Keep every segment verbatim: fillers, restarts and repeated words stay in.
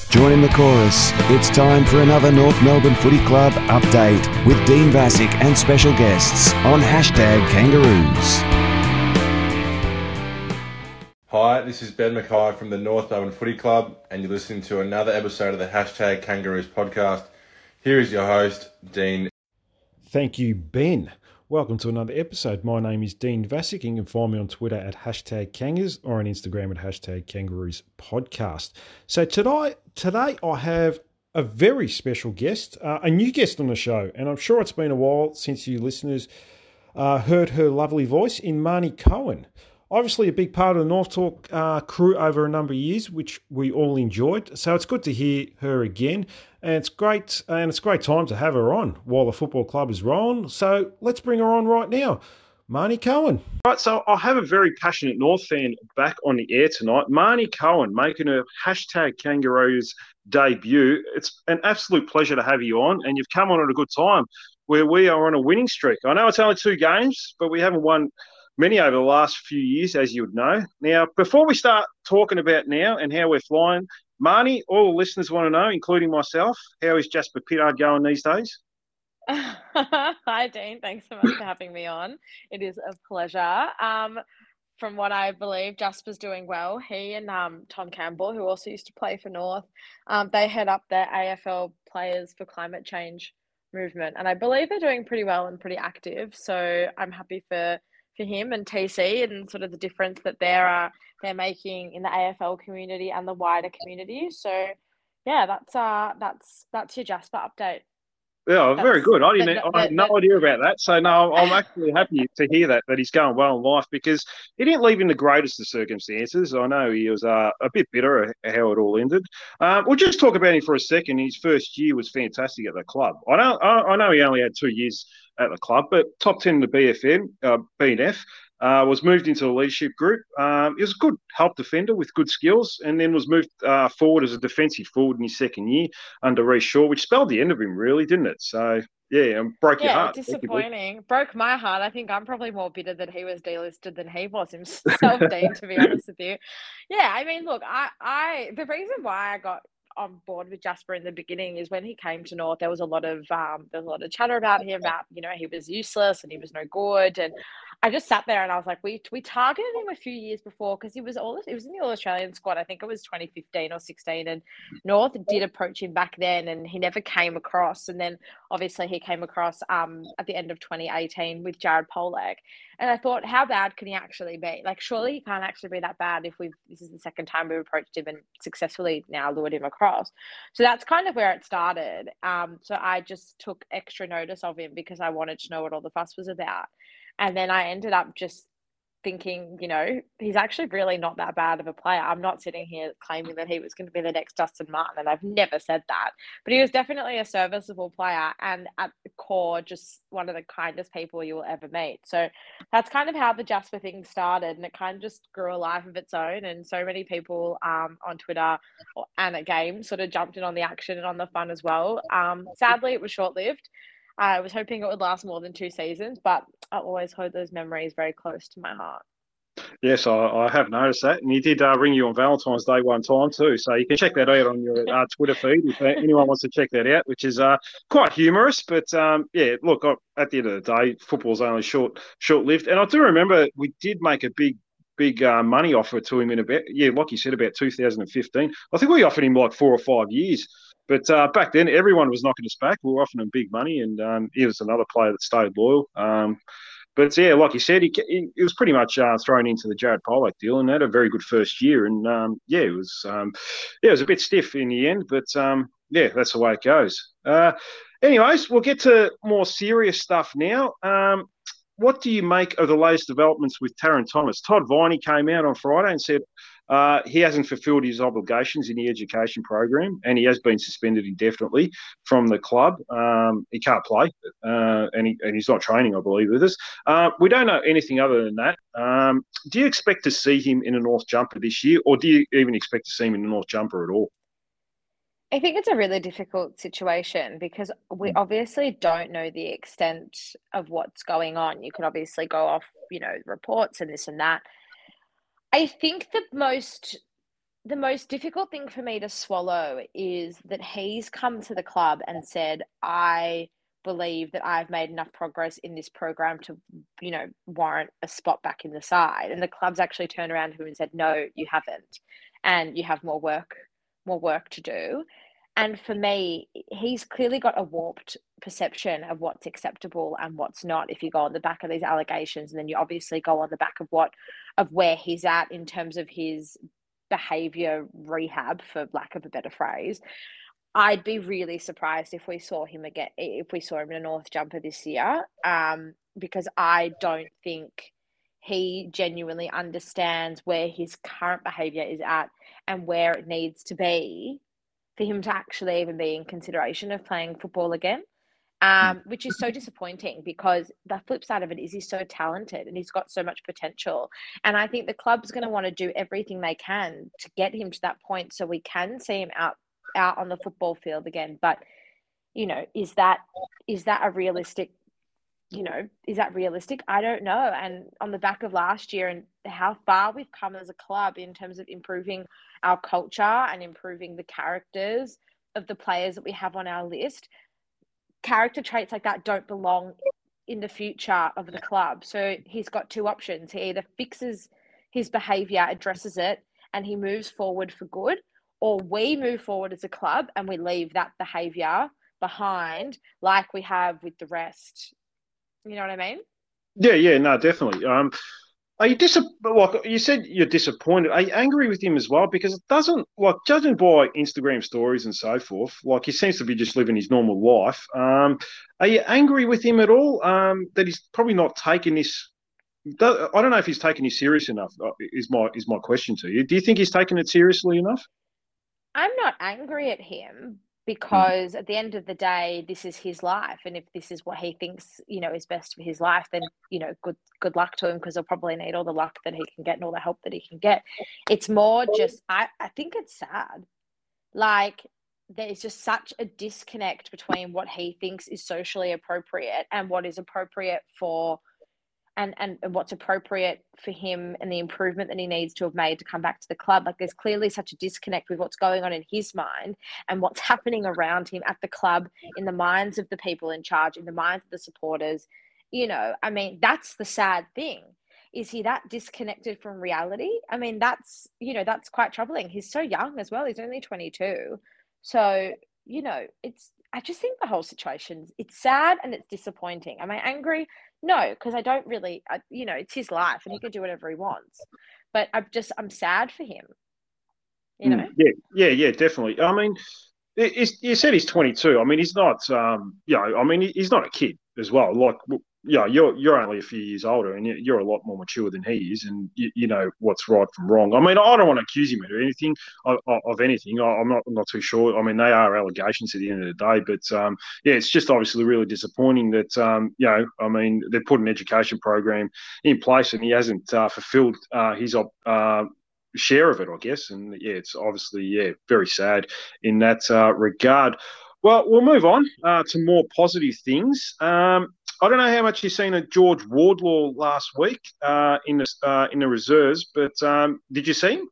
Join in the chorus. It's time for another North Melbourne Footy Club update with Dean Vassick and special guests on hashtag Kangaroos. Hi, this is Ben Mackay from the North Melbourne Footy Club, and you're listening to another episode of the hashtag Kangaroos podcast. Here is your host, Dean. Thank you, Ben. Welcome to another episode. My name is Dean Vassick. You can find me on Twitter at hashtag Kangas or on Instagram at hashtag Kangaroos podcast. So today, today I have a very special guest, uh, a new guest on the show, and I'm sure it's been a while since you listeners uh, heard her lovely voice in Marnie Cohen. Obviously a big part of the North Talk uh, crew over a number of years, which we all enjoyed. So it's good to hear her again. And it's great, and it's a great time to have her on while the football club is rolling. So let's bring her on right now. Marnie Cohen. Right, so I have a very passionate North fan back on the air tonight. Marnie Cohen making her hashtag Kangaroos debut. It's an absolute pleasure to have you on, and you've come on at a good time where we are on a winning streak. I know it's only two games, but we haven't won many over the last few years, as you would know. Now, before we start talking about now and how we're flying, Marnie, all the listeners want to know, including myself, how is Jasper Pittard going these days? Hi, Dean. Thanks so much for having me on. It is a pleasure. Um, from what I believe, Jasper's doing well. He and um, Tom Campbell, who also used to play for North, um, they head up the A F L Players for Climate Change movement. And I believe they're doing pretty well and pretty active. So I'm happy for for him and T C and sort of the difference that they're uh, they're making in the A F L community and the wider community. So yeah, that's uh that's that's your Jasper update. Yeah, that's, very good. I didn't. the, the, I had no the, idea about that. So no, I'm actually happy to hear that that he's going well in life because he didn't leave in the greatest of circumstances. I know he was uh, a bit bitter at how it all ended. Um, we'll just talk about him for a second. His first year was fantastic at the club. I know. I, I know he only had two years at the club, but top ten in the B F M, uh, B N F. Uh, was moved into the leadership group. Um, he was a good help defender with good skills, and then was moved uh, forward as a defensive forward in his second year under Reece Shaw, which spelled the end of him, really, didn't it? So, yeah, and broke your yeah, heart. disappointing. Broke my heart. I think I'm probably more bitter that he was delisted than he was himself, Dean, to be honest with you. Yeah, I mean, look, I, I the reason why I got on board with Jasper in the beginning is when he came to North, there was a lot of um, there was a lot of chatter about him, about, you know, he was useless and he was no good. And I just sat there and I was like, we we targeted him a few years before because he was all he was in the All Australian squad. I think it was twenty fifteen or sixteen, and North did approach him back then, and he never came across. And then obviously he came across um at the end of twenty eighteen with Jared Polec. And I thought, how bad can he actually be? Like, surely he can't actually be that bad if we've this is the second time we've approached him and successfully now lured him across. So that's kind of where it started. Um, so I just took extra notice of him because I wanted to know what all the fuss was about. And then I ended up just thinking, you know, he's actually really not that bad of a player. I'm not sitting here claiming that he was going to be the next Dustin Martin, and I've never said that. But he was definitely a serviceable player and at the core, just one of the kindest people you will ever meet. So that's kind of how the Jasper thing started, and it kind of just grew a life of its own. And so many people um, on Twitter and at games sort of jumped in on the action and on the fun as well. Um, sadly, it was short-lived. I was hoping it would last more than two seasons, but I always hold those memories very close to my heart. Yes, I, I have noticed that. And he did uh, ring you on Valentine's Day one time too. So you can check that out on your uh, Twitter feed if anyone wants to check that out, which is uh, quite humorous. But um, yeah, look, at the end of the day, football's only short, short-lived. And I do remember we did make a big big uh, money offer to him in about, yeah, like you said, about two thousand fifteen. I think we offered him like four or five years. But uh, back then, everyone was knocking us back. We were offering him big money, and um, he was another player that stayed loyal. Um, but yeah, like you said, he, he, he was pretty much uh, thrown into the Jared Polec deal, and had a very good first year. And um, yeah, it was um, yeah, it was a bit stiff in the end, but um, yeah, that's the way it goes. Uh, anyways, we'll get to more serious stuff now. Um, what do you make of the latest developments with Tarryn Thomas? Todd Viney came out on Friday and said uh, he hasn't fulfilled his obligations in the education program, and he has been suspended indefinitely from the club. Um, he can't play, uh, and, he, and he's not training, I believe, with us. Uh, we don't know anything other than that. Um, do you expect to see him in a North jumper this year, or do you even expect to see him in a North jumper at all? I think it's a really difficult situation because we obviously don't know the extent of what's going on. You could obviously go off, you know, reports and this and that. I think the most the most difficult thing for me to swallow is that he's come to the club and said, I believe that I've made enough progress in this program to, you know, warrant a spot back in the side. And the club's actually turned around to him and said, no, you haven't. And you have more work, more work to do. And for me, he's clearly got a warped perception of what's acceptable and what's not. If you go on the back of these allegations, and then you obviously go on the back of what, of where he's at in terms of his behavior rehab, for lack of a better phrase, I'd be really surprised if we saw him again, if we saw him in a North jumper this year, um, because I don't think he genuinely understands where his current behavior is at and where it needs to be for him to actually even be in consideration of playing football again. Um, which is so disappointing, because the flip side of it is he's so talented and he's got so much potential. And I think the club's going to want to do everything they can to get him to that point so we can see him out out on the football field again. But, you know, is that is that a realistic, you know, is that realistic? I don't know. And on the back of last year and how far we've come as a club in terms of improving our culture and improving the characters of the players that we have on our list, character traits like that don't belong in the future of the club. So he's got two options. He either fixes his behavior, addresses it, and he moves forward for good, or we move forward as a club and we leave that behavior behind like we have with the rest. You know what I mean? Yeah, yeah, no, definitely. Um, are you dis- like you said you're disappointed? Are you angry with him as well? Because it doesn't, like, judging by Instagram stories and so forth, like he seems to be just living his normal life. Um, are you angry with him at all? Um, that he's probably not taking this. I don't know if he's taking it serious enough. uh, Is my is my question to you? Do you think he's taking it seriously enough? I'm not angry at him, Mm. because at the end of the day, this is his life. And if this is what he thinks, you know, is best for his life, then, you know, good good luck to him, because he'll probably need all the luck that he can get and all the help that he can get. It's more just, I, I think it's sad. Like, there's just such a disconnect between what he thinks is socially appropriate and what is appropriate for and, and and what's appropriate for him and the improvement that he needs to have made to come back to the club. Like, there's clearly such a disconnect with what's going on in his mind and what's happening around him at the club, in the minds of the people in charge, in the minds of the supporters. You know, I mean, that's the sad thing. Is he that disconnected from reality? I mean, that's, you know, that's quite troubling. He's so young as well. He's only twenty-two. So, you know, it's, I just think the whole situation's, it's sad and it's disappointing. Am I angry? No, because I don't really, I, you know, it's his life and he can do whatever he wants. But I'm just, I'm sad for him, you Mm, know? yeah, yeah, yeah, definitely. I mean, it- it's, you said he's twenty-two. I mean, he's not. Um, you know, I mean, he- he's not a kid as well. Like, w- yeah, you're you're only a few years older, and you- you're a lot more mature than he is, and you, you know what's right from wrong. I mean, I don't want to accuse him of anything, of, of anything. I, I'm not, I'm not too sure. I mean, they are allegations at the end of the day, but um, yeah, it's just obviously really disappointing that um, you know, I mean, they've put an education program in place, and he hasn't uh, fulfilled uh, his uh, share of it, I guess. And yeah, it's obviously, yeah, very sad in that uh, regard. Well, we'll move on uh, to more positive things. Um, I don't know how much you've seen of George Wardlaw last week uh, in the uh, in the reserves, but um, did you see him?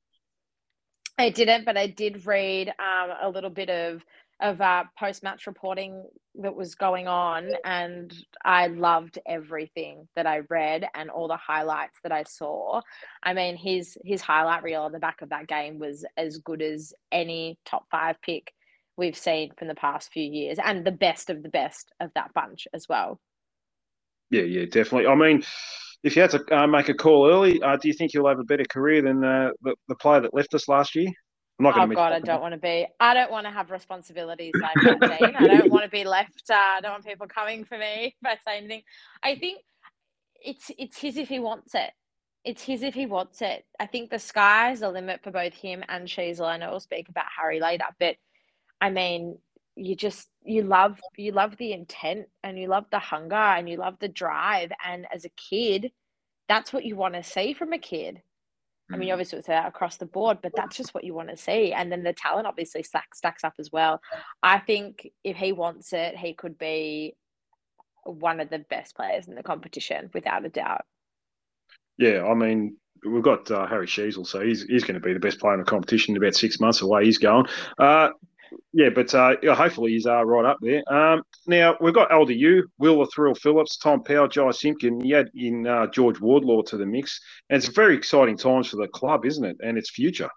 I didn't, but I did read um, a little bit of of uh, post match reporting that was going on, and I loved everything that I read and all the highlights that I saw. I mean, his his highlight reel on the back of that game was as good as any top five pick we've seen from the past few years, and the best of the best of that bunch as well. Yeah, yeah, definitely. I mean, if you had to uh, make a call early, uh, do you think you'll have a better career than uh, the, the player that left us last year? I'm not going Oh to mention God, I that. don't want to be. I don't want to have responsibilities like that, Dean. I don't want to be left. Uh, I don't want people coming for me if I say anything. I think it's it's his if he wants it. It's his if he wants it. I think the sky's the limit for both him and Sheasel. I know we'll speak about Harry later, but I mean, you just you love you love the intent and you love the hunger and you love the drive. And as a kid, that's what you want to see from a kid. I mean, Mm. obviously it's that across the board, but that's just what you want to see. And then the talent obviously stacks, stacks up as well. I think if he wants it, he could be one of the best players in the competition, without a doubt. Yeah, I mean, we've got uh, Harry Sheasel, so he's he's going to be the best player in the competition in about six months away. He's going. Uh, yeah, but uh, yeah, hopefully he's uh, right up there. Um, now, we've got L D U, Will the Thrill Phillips, Tom Powell, Jai Simpkin. You add in uh, George Wardlaw to the mix. And it's very exciting times for the club, isn't it? And its future.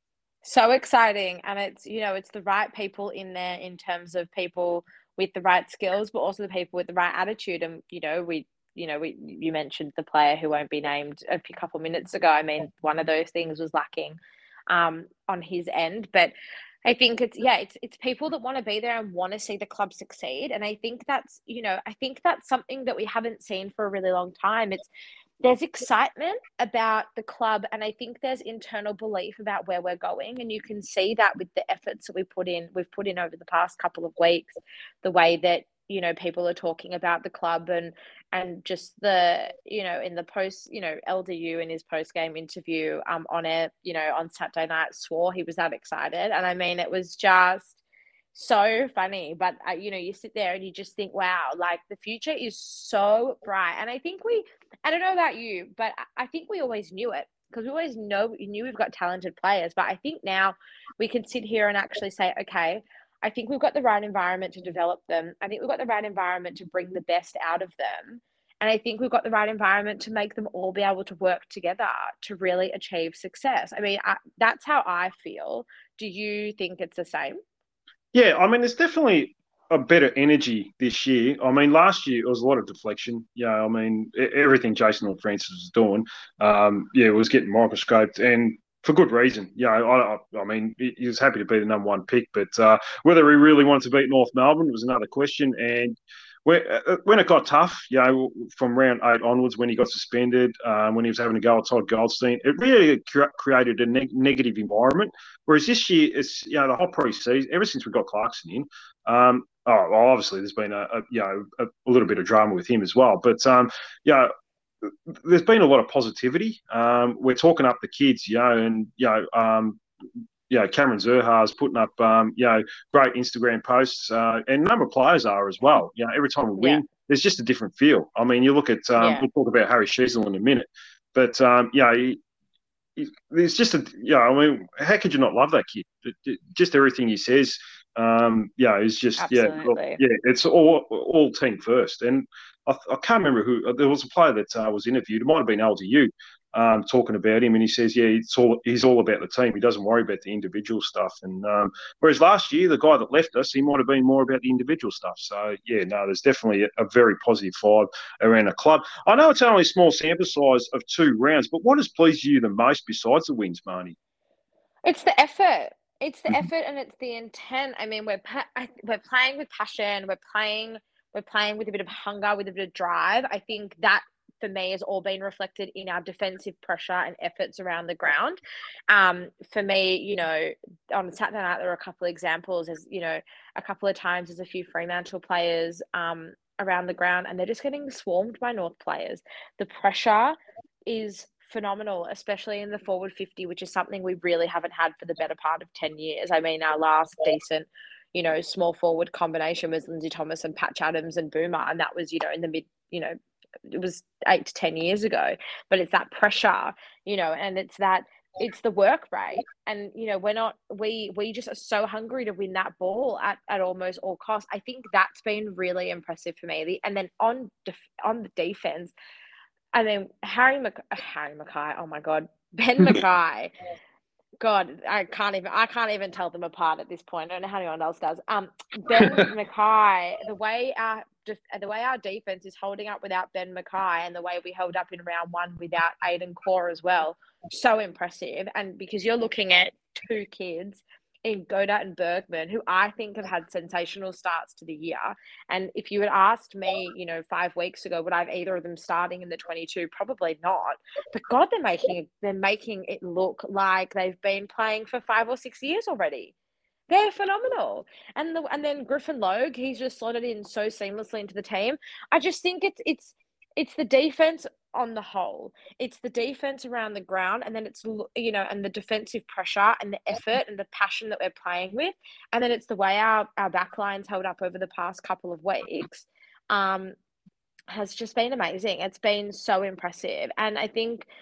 So exciting. And it's, you know, it's the right people in there in terms of people with the right skills, but also the people with the right attitude. And, you know, we, you know, we, you mentioned the player who won't be named a couple minutes ago. I mean, one of those things was lacking um, on his end, but I think it's, yeah, it's, it's people that want to be there and want to see the club succeed. And I think that's, you know, I think that's something that we haven't seen for a really long time. It's, there's excitement about the club, and I think there's internal belief about where we're going. And you can see that with the efforts that we put in, we've put in over the past couple of weeks, the way that, you know, people are talking about the club and, and just the, you know, in the post, you know, L D U in his post-game interview um, on air, you know, on Saturday night swore he was that excited. And I mean, it was just so funny, but uh, you know, you sit there and you just think, wow, like the future is so bright. And I think we, I don't know about you, but I think we always knew it because we always know we knew we've got talented players. But I think now we can sit here and actually say, okay, I think we've got the right environment to develop them. I think we've got the right environment to bring the best out of them. And I think we've got the right environment to make them all be able to work together to really achieve success. I mean, I, that's how I feel. Do you think it's the same? Yeah, I mean, there's definitely a better energy this year. I mean, last year it was a lot of deflection. Yeah, I mean, everything Jason or Francis was doing, um, yeah, was getting microscoped, and for good reason. Yeah, I, I mean, he was happy to be the number one pick, but uh, whether he really wanted to beat North Melbourne was another question. And when, uh, when it got tough, you know, from round eight onwards, when he got suspended, um, when he was having to go at Todd Goldstein, it really cre- created a neg- negative environment. Whereas this year, it's, you know, the whole pre-season, ever since we got Clarkson in, um, oh, well, obviously there's been a, a you know a, a little bit of drama with him as well, but um, you know, there's been a lot of positivity. Um, we're talking up the kids, you know, and you know, um, you know, Cameron Zerha's putting up, um, you know, great Instagram posts, uh, and a number of players are as well. You know, every time we win, yeah. there's just a different feel. I mean, you look at, um, yeah. we'll talk about Harry Sheasel in a minute, but um, you know, he, he, there's just a, you know, I mean, how could you not love that kid? It, it, just everything he says, um, yeah, it's just, Absolutely. yeah, yeah, it's all all team first. And I, I can't remember who, there was a player that uh, was interviewed, it might have been L D U, Um, talking about him, and he says, yeah, it's all, he's all about the team. He doesn't worry about the individual stuff. And um, whereas last year, the guy that left us, he might have been more about the individual stuff. So, yeah, no, there's definitely a, a very positive vibe around the club. I know it's only a small sample size of two rounds, but what has pleased you the most besides the wins, Marnie? It's the effort. It's the effort and it's the intent. I mean, we're pa- we're playing with passion. We're playing we're playing with a bit of hunger, with a bit of drive. I think that for me has all been reflected in our defensive pressure and efforts around the ground. Um, for me, you know, on Saturday night there were a couple of examples. As you know, a couple of times there's a few Fremantle players um, around the ground, and they're just getting swarmed by North players. The pressure is phenomenal, especially in the forward fifty, which is something we really haven't had for the better part of ten years. I mean, our last decent, you know, small forward combination was Lindsay Thomas and Patch Adams and Boomer, and that was, you know, in the mid, you know, it was eight to ten years ago. But it's that pressure, you know, and it's that it's the work rate, and you know, we're not we we just are so hungry to win that ball at, at almost all costs. I think that's been really impressive for me. And then on def, on the defense, I mean, Harry Mc, Harry Mackay, oh my God, Ben Mackay. God, I can't even I can't even tell them apart at this point. I don't know how anyone else does. Um, Ben Mackay, the way our the way our defense is holding up without Ben Mackay, and the way we held up in round one without Aiden Core as well, so impressive. And because you're looking at two kids in Goddard and Bergman, who I think have had sensational starts to the year. And if you had asked me, you know, five weeks ago, would I have either of them starting in the twenty-two? Probably not. But God, they're making they're making it look like they've been playing for five or six years already. They're phenomenal. And the and then Griffin Logue, he's just slotted in so seamlessly into the team. I just think it's it's it's the defense on the whole. It's the defense around the ground, and then it's, you know, and the defensive pressure and the effort and the passion that we're playing with. And then it's the way our, our back line's held up over the past couple of weeks um, has just been amazing. It's been so impressive. And I think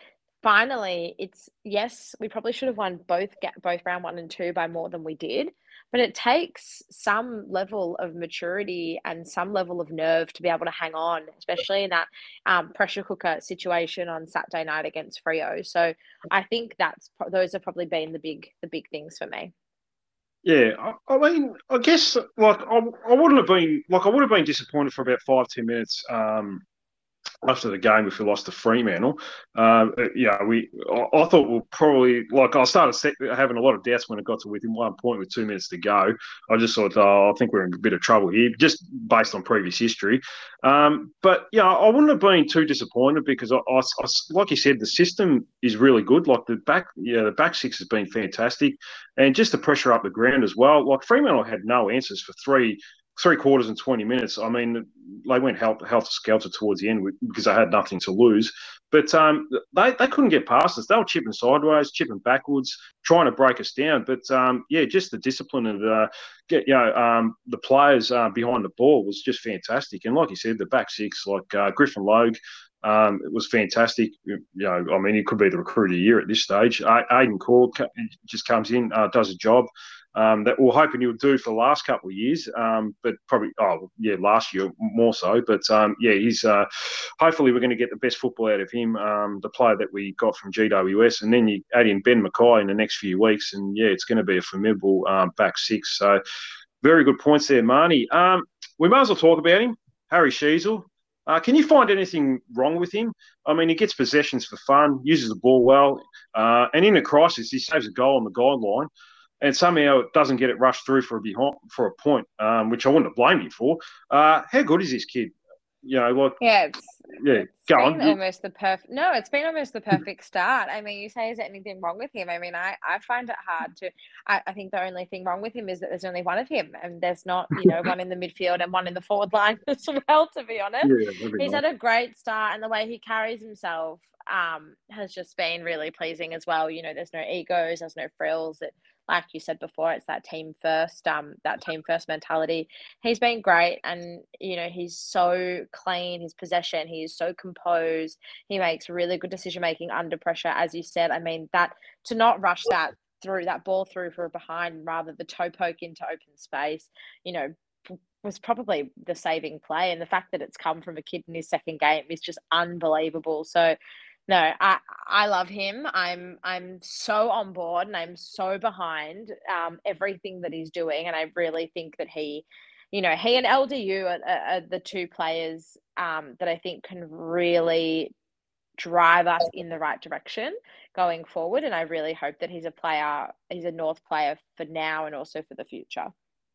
finally, it's yes, we probably should have won both get both round one and two by more than we did, but it takes some level of maturity and some level of nerve to be able to hang on, especially in that um, pressure cooker situation on Saturday night against Freo. So I think that's those have probably been the big the big things for me. Yeah, I, I mean, I guess like I, I wouldn't have been like I would have been disappointed for about five ten minutes. Um, after the game if we lost to Fremantle. Um, yeah, we. I, I thought we'll probably like I started set, having a lot of doubts when it got to within one point with two minutes to go. I just thought, oh, I think we're in a bit of trouble here, just based on previous history. Um, but yeah, I wouldn't have been too disappointed because I, I, I, like you said, the system is really good. Like the back, yeah, the back six has been fantastic, and just the pressure up the ground as well. Like Fremantle had no answers for three three quarters and twenty minutes. I mean, they went helter skelter towards the end because they had nothing to lose. But um, they, they couldn't get past us. They were chipping sideways, chipping backwards, trying to break us down. But um, yeah, just the discipline of uh, get you know um, the players uh, behind the ball was just fantastic. And like you said, the back six, like uh, Griffin Logue, um, it was fantastic. You know, I mean, he could be the recruit of the year at this stage. Aiden Cord just comes in, uh, does a job. Um, that we're hoping he would do for the last couple of years, um, but probably, oh, yeah, last year more so. But, um, yeah, he's uh, hopefully we're going to get the best football out of him, um, the player that we got from G W S. And then you add in Ben Mackay in the next few weeks, and, yeah, it's going to be a formidable um, back six. So very good points there, Marnie. Um, we might as well talk about him, Harry Sheezel. Uh, can you find anything wrong with him? I mean, he gets possessions for fun, uses the ball well, uh, and in a crisis, he saves a goal on the goal line. And somehow it doesn't get it rushed through for a behind, for a point, um, which I wouldn't have blamed him for. Uh, how good is this kid? You know, like yeah, it's, yeah, it's go been on. almost the perfect. No, it's been almost the perfect start. I mean, you say, is there anything wrong with him? I mean, I, I find it hard to. I, I think the only thing wrong with him is that there's only one of him, and there's not, you know, one in the midfield and one in the forward line as well. To be honest, yeah, he's nice. had a great start, and the way he carries himself um has just been really pleasing as well. You know, there's no egos, there's no frills. It, like you said before, it's that team first, um, that team first mentality. He's been great, and you know he's so clean. His possession, he is so composed. He makes really good decision making under pressure, as you said. I mean, that to not rush that through that ball through for a behind, rather the toe poke into open space, you know, was probably the saving play. And the fact that it's come from a kid in his second game is just unbelievable. So. No, I I love him. I'm I'm so on board and I'm so behind um, everything that he's doing, and I really think that he, you know, he and L D U are, are the two players um, that I think can really drive us in the right direction going forward. And I really hope that he's a player, he's a North player for now and also for the future.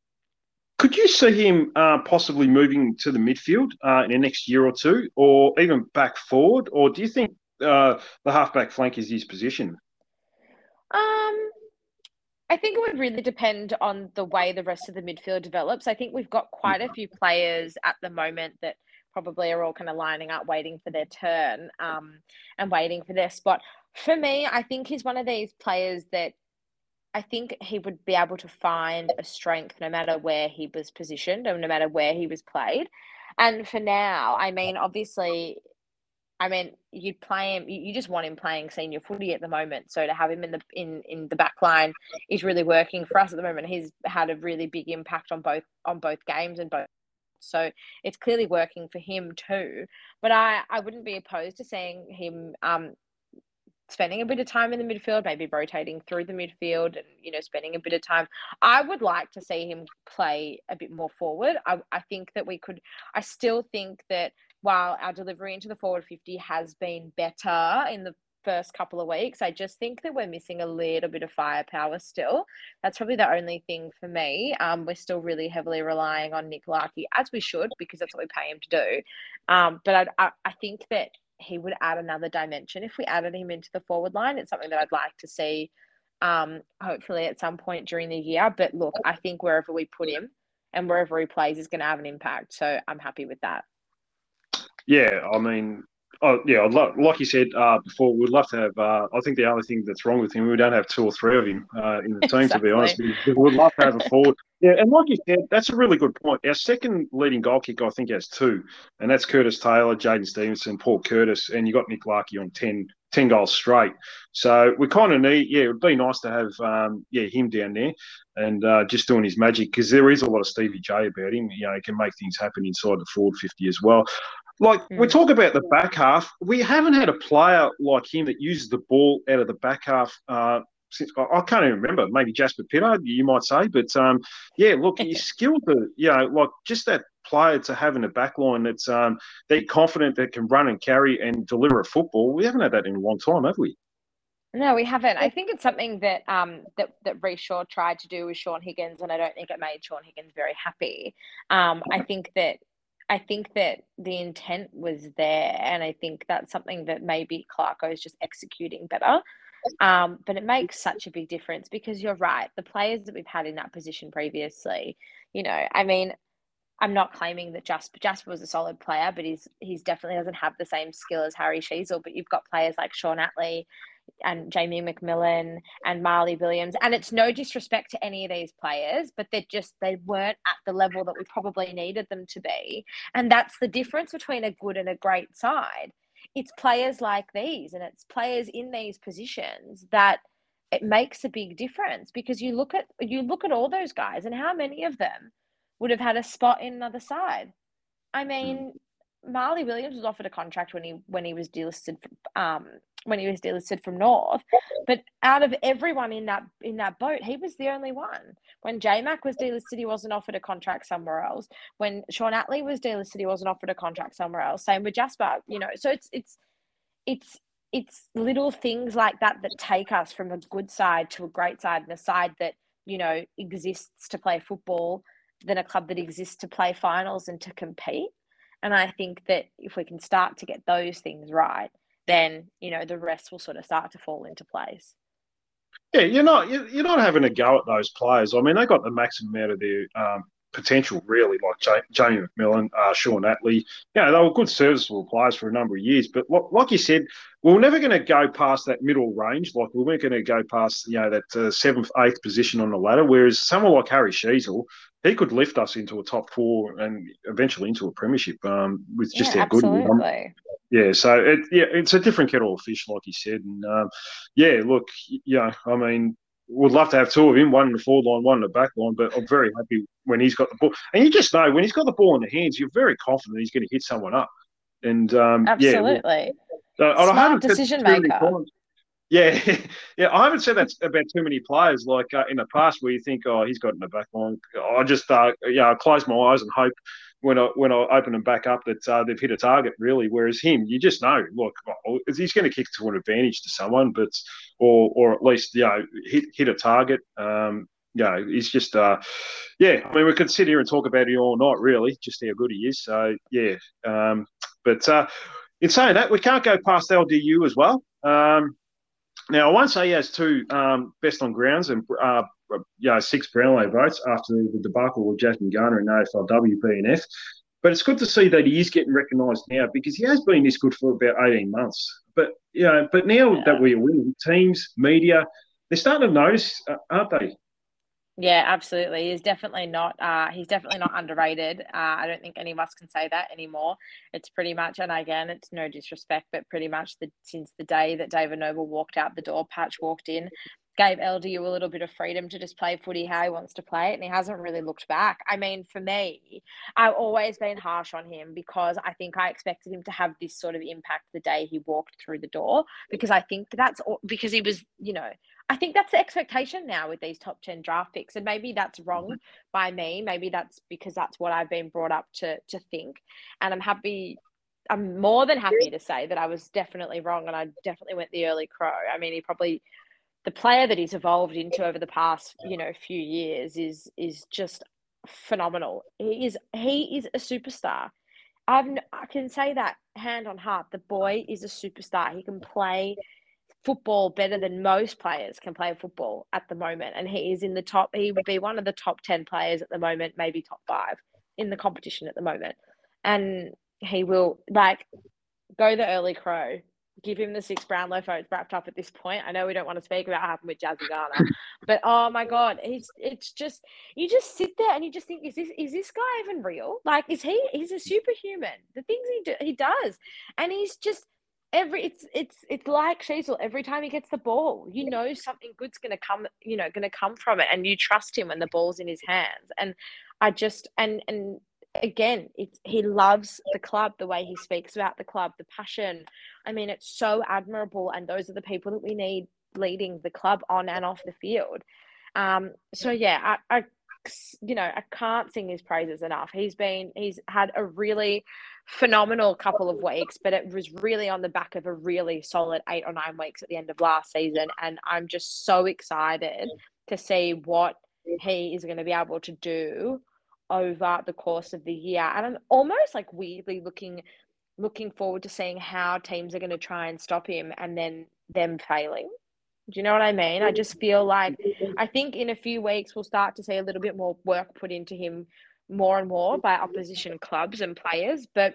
Could you see him uh, possibly moving to the midfield uh, in the next year or two, or even back forward, or do you think? Uh, the halfback flank is his position? Um, I think it would really depend on the way the rest of the midfield develops. I think we've got quite a few players at the moment that probably are all kind of lining up, waiting for their turn um, and waiting for their spot. For me, I think he's one of these players that I think he would be able to find a strength no matter where he was positioned or no matter where he was played. And for now, I mean, obviously... I mean, you'd play him. You just want him playing senior footy at the moment. So to have him in the in, in the back line is really working for us at the moment. He's had a really big impact on both on both games and both. So it's clearly working for him too. But I, I wouldn't be opposed to seeing him um, spending a bit of time in the midfield, maybe rotating through the midfield and, you know, spending a bit of time. I would like to see him play a bit more forward. I, I think that we could. I still think that. While our delivery into the forward fifty has been better in the first couple of weeks, I just think that we're missing a little bit of firepower still. That's probably the only thing for me. Um, we're still really heavily relying on Nick Larkey, as we should, because that's what we pay him to do. Um, but I, I, I think that he would add another dimension if we added him into the forward line. It's something that I'd like to see, um, hopefully at some point during the year. But look, I think wherever we put him and wherever he plays is going to have an impact. So I'm happy with that. Yeah, I mean, oh, yeah, I'd lo- like you said uh, before, we'd love to have. Uh, I think the only thing that's wrong with him, we don't have two or three of him uh, in the team. Exactly. To be honest, we would love to have a forward. Yeah, and like you said, that's a really good point. Our second leading goal kicker, I think, has two, and that's Curtis Taylor, Jaden Stevenson, Paul Curtis, and you got Nick Larkey on ten, ten goals straight. So we kind of need, yeah, it would be nice to have, um, yeah, him down there and uh, just doing his magic because there is a lot of Stevie J about him. You know, he can make things happen inside the forward fifty as well. Like mm. we talk about the back half, we haven't had a player like him that uses the ball out of the back half. Uh, Since, I can't even remember, maybe Jasper Pittard, you might say, but um, yeah, look, he's skilled to, you know, like just that player to have in a back line that's um, they're confident that can run and carry and deliver a football. We haven't had that in a long time, have we? No, we haven't. I think it's something that um that that Reece Shaw tried to do with Sean Higgins, and I don't think it made Sean Higgins very happy. Um, I think that I think that the intent was there, and I think that's something that maybe Clarko is just executing better. Um, but it makes such a big difference because you're right. The players that we've had in that position previously, you know, I mean, I'm not claiming that Jasper Jasper was a solid player, but he's he's definitely doesn't have the same skill as Harry Sheezel. But you've got players like Sean Atley and Jamie McMillan and Marley Williams, and it's no disrespect to any of these players, but they're just they weren't at the level that we probably needed them to be, and that's the difference between a good and a great side. It's players like these and it's players in these positions that it makes a big difference because you look at you look at all those guys and how many of them would have had a spot in another side. I mean, Marley Williams was offered a contract when he when he was delisted um when he was delisted from North, but out of everyone in that in that boat, he was the only one. When J-Mac was delisted, he wasn't offered a contract somewhere else. When Sean Atley was delisted, he wasn't offered a contract somewhere else. Same with Jasper, you know. So it's it's it's it's little things like that that take us from a good side to a great side and a side that, you know, exists to play football than a club that exists to play finals and to compete. And I think that if we can start to get those things right, then, you know, the rest will sort of start to fall into place. Yeah, you're not you're not having a go at those players. I mean, they got the maximum out of their um, potential, really, like J- Jamie McMillan, uh, Sean Atley. You know, they were good serviceable players for a number of years. But like you said, we we're never going to go past that middle range. Like we weren't going to go past, you know, that uh, seventh, eighth position on the ladder. Whereas someone like Harry Sheezel, he could lift us into a top four and eventually into a premiership um, with just yeah, how good we are. Yeah, so it, yeah, it's a different kettle of fish, like you said, and um, yeah, look, yeah, I mean, would love to have two of him, one in the forward line, one in the back line, but I'm very happy when he's got the ball, and you just know when he's got the ball in the hands, you're very confident he's going to hit someone up, and um, absolutely, yeah, well, smart decision maker. Yeah, yeah, I haven't said that about too many players. Like uh, in the past, where you think, oh, he's got in the back line. I just, uh, yeah, I close my eyes and hope when I when I open them back up that uh, they've hit a target. Really, whereas him, you just know, look, oh, he's going to kick to an advantage to someone, but or or at least you know hit hit a target. Um, yeah, he's just, uh, yeah. I mean, we could sit here and talk about it all night, really, just how good he is. So yeah, um, but uh, in saying that, we can't go past L D U as well. Um, Now, I won't say he has two um, best on grounds and uh, you know, six Brownlow votes after the debacle with Jasmine Garner and A F L W, B N F. But it's good to see that he is getting recognised now because he has been this good for about eighteen months. But you know, but now yeah. that we're winning, teams, media, they're starting to notice, uh, aren't they? Yeah, absolutely. He's definitely not. Uh, he's definitely not underrated. Uh, I don't think any of us can say that anymore. It's pretty much, and again, it's no disrespect, but pretty much the since the day that David Noble walked out the door, Patch walked in, gave L D U a little bit of freedom to just play footy how he wants to play it, and he hasn't really looked back. I mean, for me, I've always been harsh on him because I think I expected him to have this sort of impact the day he walked through the door because I think that's because he was, you know. I think that's the expectation now with these top ten draft picks. And maybe that's wrong by me. Maybe that's because that's what I've been brought up to to think. And I'm happy, I'm more than happy to say that I was definitely wrong and I definitely went the early crow. I mean, he probably, the player that he's evolved into over the past, you know, few years is is just phenomenal. He is, he is a superstar. I've, I can say that hand on heart. The boy is a superstar. He can play football better than most players can play football at the moment. And he is in the top, he would be one of the top ten players at the moment, maybe top five in the competition at the moment. And he will like go the early crow give him the six Brownlow votes wrapped up at this point. I know we don't want to speak about what happened with Jazzy Garner, but oh my God, he's it's just you just sit there and you just think, is this is this guy even real? Like, is he? He's a superhuman. The things he do, he does, and he's just every. It's it's it's like Sheasel. Every time he gets the ball, you know something good's going to come. You know, going to come from it, and you trust him when the ball's in his hands. And I just and and. Again, it's, he loves the club, the way he speaks about the club, the passion. I mean, it's so admirable, and those are the people that we need leading the club on and off the field. Um, so yeah, I, I, you know, I can't sing his praises enough. He's been, he's had a really phenomenal couple of weeks, but it was really on the back of a really solid eight or nine weeks at the end of last season, and I'm just so excited to see what he is going to be able to do over the course of the year. And I'm almost like weirdly looking looking forward to seeing how teams are going to try and stop him and then them failing. Do you know what I mean? I just feel like I think in a few weeks we'll start to see a little bit more work put into him more and more by opposition clubs and players. But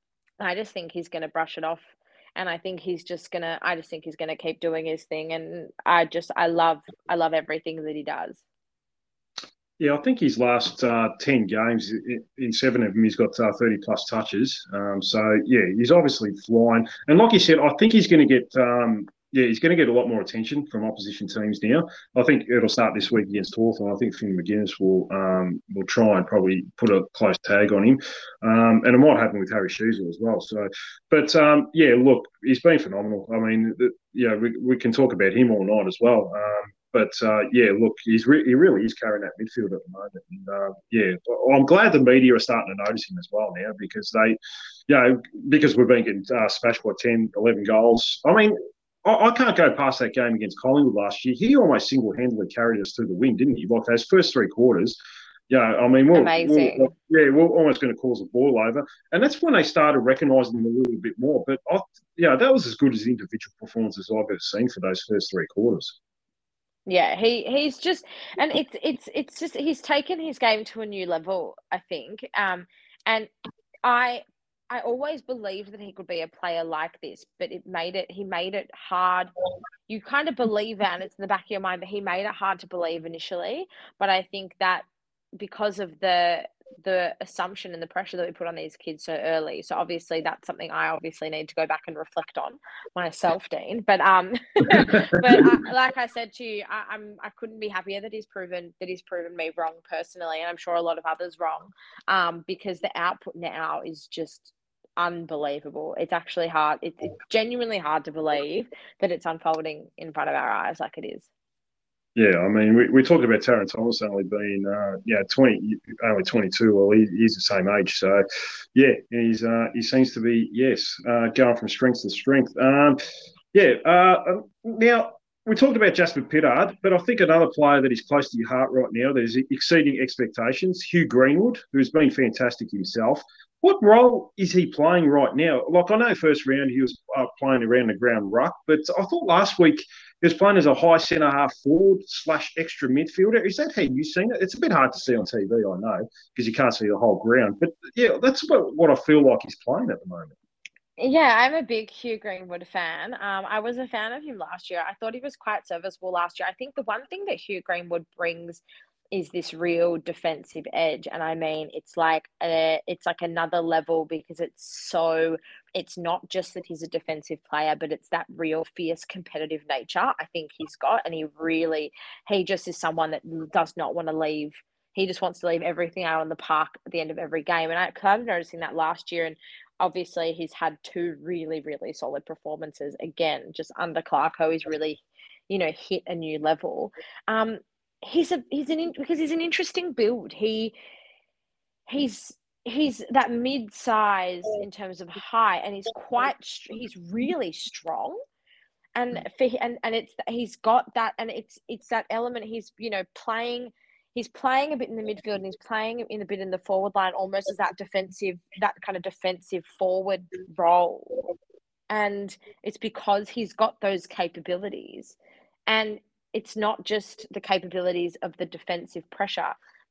I just think he's going to brush it off. And I think he's just going to, I just think he's going to keep doing his thing. And I just, I love, I love everything that he does. Yeah, I think his last uh, ten games, in seven of them, he's got uh, thirty plus touches. Um, so, yeah, he's obviously flying. And like you said, I think he's going to get, um, yeah, he's going to get a lot more attention from opposition teams now. I think it'll start this week against Hawthorn. I think Finn McGuinness will um, will try and probably put a close tag on him. Um, and it might happen with Harry Sheasel as well. So, but, um, yeah, look, he's been phenomenal. I mean, the, yeah, we, we can talk about him all night as well. Um, But, uh, yeah, look, he's re- he really is carrying that midfield at the moment. And, uh, yeah, I'm glad the media are starting to notice him as well now because they, you know, because we've been getting uh, smashed by ten, eleven goals. I mean, I, I can't go past that game against Collingwood last year. He almost single-handedly carried us through the win, didn't he? Like those first three quarters. Yeah, I mean, we're, Amazing. We're, yeah, we're almost going to cause a boil over. And that's when they started recognising him a little bit more. But, I, yeah, that was as good as individual performances I've ever seen for those first three quarters. Yeah, he he's just, and it's it's it's just he's taken his game to a new level, I think. Um, and I I always believed that he could be a player like this, but it made it he made it hard. You kind of believe that, and it's in the back of your mind, but he made it hard to believe initially. But I think that because of the the assumption and the pressure that we put on these kids so early. So obviously that's something I obviously need to go back and reflect on myself, Dean. But um, but I, like I said to you, I, I'm I couldn't be happier that he's proven that he's proven me wrong personally, and I'm sure a lot of others wrong. Um, because the output now is just unbelievable. It's actually hard. It, it's genuinely hard to believe that it's unfolding in front of our eyes like it is. Yeah, I mean, we, we talked about Taran Thomas only being, uh, yeah, twenty, only twenty-two. Well, he, he's the same age, so yeah, he's uh, he seems to be yes, uh, going from strength to strength. Um, yeah. Uh, now we talked about Jasper Pittard, but I think another player that is close to your heart right now, that is exceeding expectations, Hugh Greenwood, who's been fantastic himself. What role is he playing right now? Like, I know first round he was uh, playing around the ground ruck, but I thought last week he was playing as a high centre half forward slash extra midfielder. Is that how you've seen it? It's a bit hard to see on T V, I know, because you can't see the whole ground. But, yeah, that's what, what I feel like he's playing at the moment. Yeah, I'm a big Hugh Greenwood fan. Um, I was a fan of him last year. I thought he was quite serviceable last year. I think the one thing that Hugh Greenwood brings is this real defensive edge, and I mean it's like a, it's like another level because it's so it's not just that he's a defensive player, but it's that real fierce competitive nature I think he's got, and he really he just is someone that does not want to leave. He just wants to leave everything out on the park at the end of every game, and I kind of noticing that last year. And obviously he's had two really really solid performances again just under Clarko. He's really, you know, hit a new level. Um, He's a he's an because he's an interesting build. He he's he's that mid size in terms of height, and he's quite he's really strong, and for and and it's he's got that, and it's it's that element. He's you know playing he's playing a bit in the midfield, and he's playing in a bit in the forward line, almost as that defensive that kind of defensive forward role, and it's because he's got those capabilities, and it's not just the capabilities of the defensive pressure,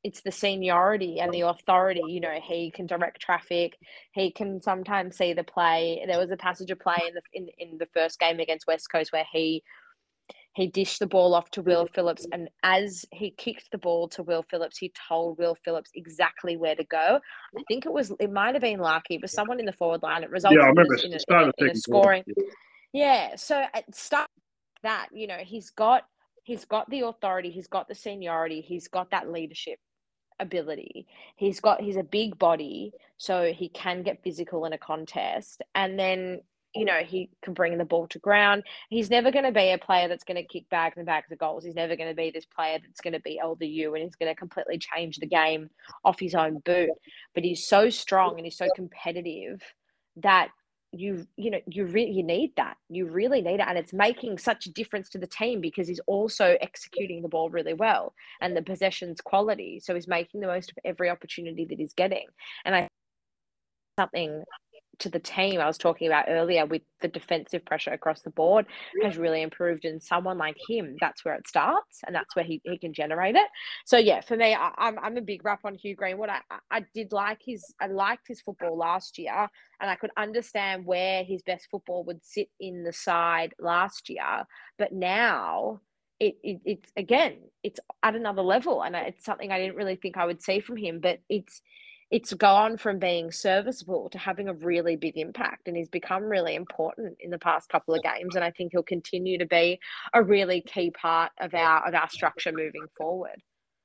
it's the seniority and the authority. You know, he can direct traffic. He can sometimes see the play. There was a passage of play in the in, in the first game against West Coast where he he dished the ball off to Will Phillips, and as he kicked the ball to Will Phillips, he told Will Phillips exactly where to go. I think it was it might have been Larky, but someone in the forward line. It resulted Yeah, I remember in, a, start in, a, of the in a second scoring. quarter. Yeah, so at start that, you know, he's got he's got the authority, he's got the seniority, he's got that leadership ability. He's got he's a big body, so he can get physical in a contest, and then you know he can bring the ball to ground. He's never going to be a player that's going to kick bags and bags of goals. He's never going to be this player that's going to be L D U and he's going to completely change the game off his own boot. But he's so strong and he's so competitive that you you know you really you need that you really need it, and it's making such a difference to the team because he's also executing the ball really well and the possession's quality, so he's making the most of every opportunity that he's getting. And I think something to the team I was talking about earlier with the defensive pressure across the board has really improved, and someone like him, that's where it starts and that's where he, he can generate it. So yeah, for me, I, I'm I'm a big rap on Hugh Greenwood. I, I did like his I liked his football last year, and I could understand where his best football would sit in the side last year, but now it, it it's again it's at another level, and it's something I didn't really think I would see from him, but it's it's gone from being serviceable to having a really big impact, and he's become really important in the past couple of games. And I think he'll continue to be a really key part of our of our structure moving forward.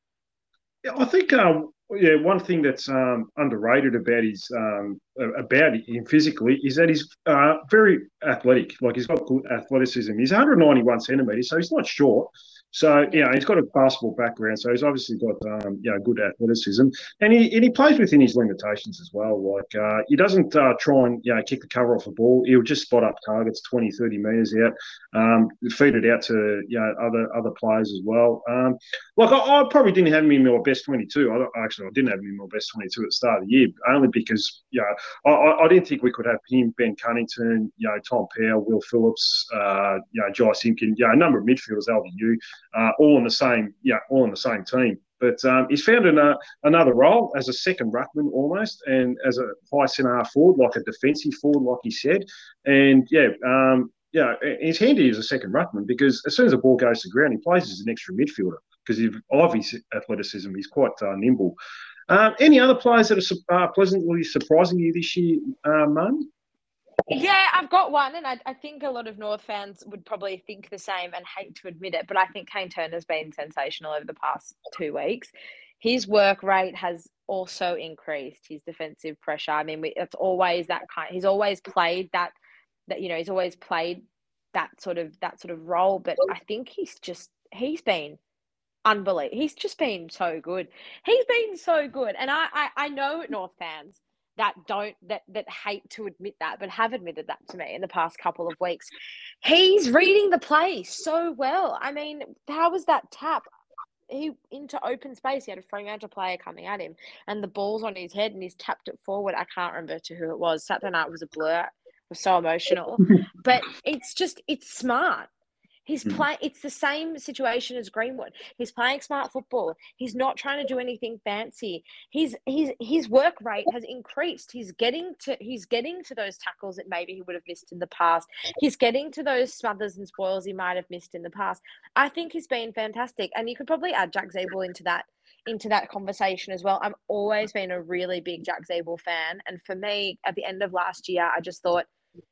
Yeah, I think um, yeah, one thing that's um, underrated about his um, about him physically is that he's uh, very athletic. Like he's got good athleticism. He's one hundred ninety-one centimeters, so he's not short. So, you know, he's got a basketball background, so he's obviously got, um, you know, good athleticism. And he and he plays within his limitations as well. Like, uh, he doesn't uh, try and, you know, kick the cover off the ball. He'll just spot up targets twenty, thirty metres out, um, feed it out to, you know, other other players as well. Um, like, I, I probably didn't have him in my best twenty-two. I, actually, I didn't have him in my best twenty-two at the start of the year, only because, you know, I, I didn't think we could have him, Ben Cunnington, you know, Tom Powell, Will Phillips, uh, you know, Jai Simpkin, you know, a number of midfielders, L D U. Uh, all in the same, yeah, all in the same team. But um, he's found an, uh, another role as a second ruckman almost, and as a high centre half forward, like a defensive forward, like he said. And yeah, um, yeah, he's handy as a second ruckman because as soon as the ball goes to ground, he plays as an extra midfielder because of his athleticism. He's quite uh, nimble. Um, any other players that are uh, pleasantly surprising you this year, uh, Mum? Yeah, I've got one, and I, I think a lot of North fans would probably think the same and hate to admit it, but I think Kane Turner's been sensational over the past two weeks. His work rate has also increased, his defensive pressure. I mean, we, it's always that kind. He's always played that, that you know, he's always played that sort of that sort of role, but I think he's just he's been unbelievable. He's just been so good. He's been so good, and I I, I know North fans that don't that that hate to admit that, but have admitted that to me in the past couple of weeks. He's reading the play so well. I mean, how was that tap? He into open space. He had a Fremantle player coming at him, and the ball's on his head, and he's tapped it forward. I can't remember to who it was. Saturday night was a blur. It was so emotional, but it's just it's smart. He's playing. It's the same situation as Greenwood. He's playing smart football. He's not trying to do anything fancy. His his his work rate has increased. He's getting to he's getting to those tackles that maybe he would have missed in the past. He's getting to those smothers and spoils he might have missed in the past. I think he's been fantastic, and you could probably add Jack Zabel into that into that conversation as well. I've always been a really big Jack Zabel fan, and for me, at the end of last year, I just thought,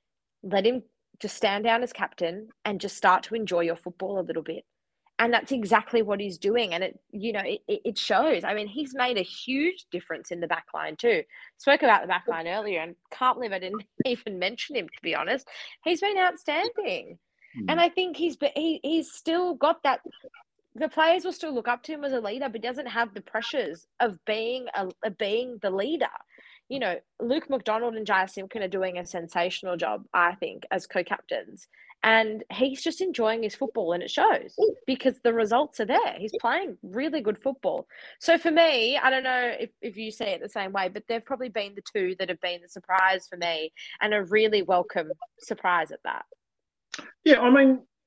let him just stand down as captain and just start to enjoy your football a little bit. And that's exactly what he's doing. And it, you know, it, it shows. I mean, he's made a huge difference in the back line too. Spoke about the back line earlier and can't believe I didn't even mention him, to be honest. He's been outstanding. Mm. And I think he's, he, he's still got that. The players will still look up to him as a leader, but doesn't have the pressures of being a, of being the leader. You know, Luke McDonald and Jai Simpkin are doing a sensational job, I think, as co-captains. And he's just enjoying his football, and it shows because the results are there. He's playing really good football. So for me, I don't know if, if you see it the same way, but they've probably been the two that have been the surprise for me, and a really welcome surprise at that. Yeah, I mean,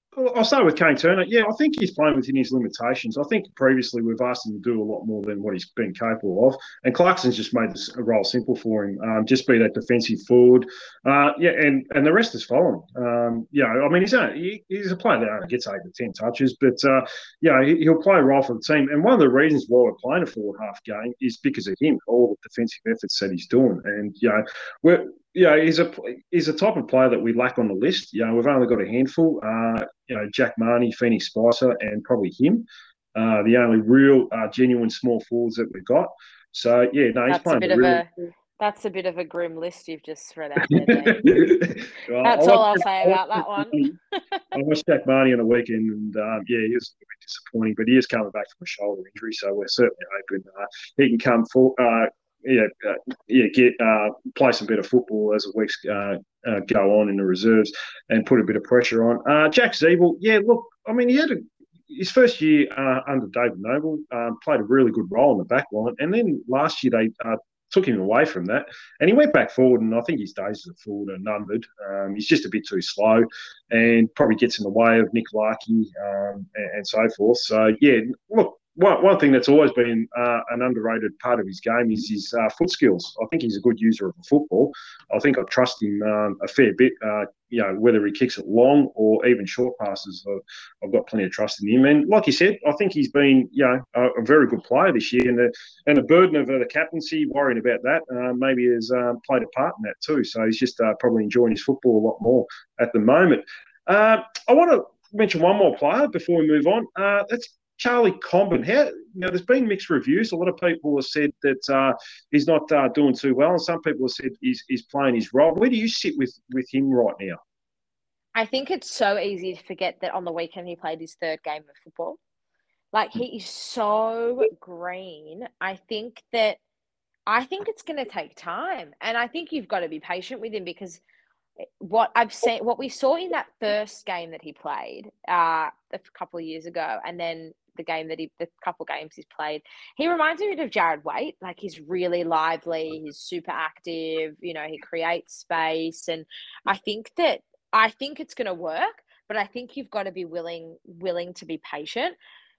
I'll start with Kane Turner. Yeah, I think he's playing within his limitations. I think previously we've asked him to do a lot more than what he's been capable of. And Clarkson's just made this role simple for him. Um, just be that defensive forward. Uh, yeah, and, and the rest is following. Um, yeah, I mean, he's, only, he, he's a player that only gets eight to ten touches, but, uh, yeah, he, he'll play a role for the team. And one of the reasons why we're playing a forward half game is because of him, all the defensive efforts that he's doing. And, you know, we're, yeah, he's a he's a type of player that we lack on the list. You know, we've only got a handful. Uh, you know, Jack Marnie, Phoenix Spicer, and probably him. Uh, the only real uh, genuine small forwards that we've got. So yeah, no, he's That's playing a bit a of really... a that's a bit of a grim list you've just read out there, Dave. Well, That's I all I'll watched- say I about watched that one. I watched Jack Marnie on the weekend, and um, yeah, he was a bit disappointing, but he is coming back from a shoulder injury, so we're certainly hoping uh, he can come full. Uh, yeah, uh, yeah, get uh, play some better football as the weeks uh, uh, go on in the reserves and put a bit of pressure on. Uh, Jack Zeeble, yeah, look, I mean, he had a, his first year uh, under David Noble, um, played a really good role in the back line, and then last year they uh, took him away from that, and he went back forward, and I think his days as a forward are numbered. Um, he's just a bit too slow, and probably gets in the way of Nick Larkey um, and, and so forth. So yeah, look. One, one thing that's always been uh, an underrated part of his game is his uh, foot skills. I think he's a good user of the football. I think I trust him um, a fair bit, uh, you know, whether he kicks it long or even short passes. I've, I've got plenty of trust in him. And like you said, I think he's been, you know, a, a very good player this year. And the, and the burden of uh, the captaincy, worrying about that, uh, maybe has um, played a part in that too. So he's just uh, probably enjoying his football a lot more at the moment. Uh, I want to mention one more player before we move on. Uh, that's Charlie Comben. How, you know, there's been mixed reviews. A lot of people have said that uh, he's not uh, doing too well, and some people have said he's, he's playing his role. Where do you sit with, with him right now? I think it's so easy to forget that on the weekend he played his third game of football. Like, he is so green. I think that I think it's going to take time, and I think you've got to be patient with him, because what I've seen, what we saw in that first game that he played uh, a couple of years ago, and then the game that he, the couple of games he's played, he reminds me a bit of Jared Waite. Like, he's really lively, he's super active, you know, he creates space. And I think that, I think it's going to work, but I think you've got to be willing, willing to be patient.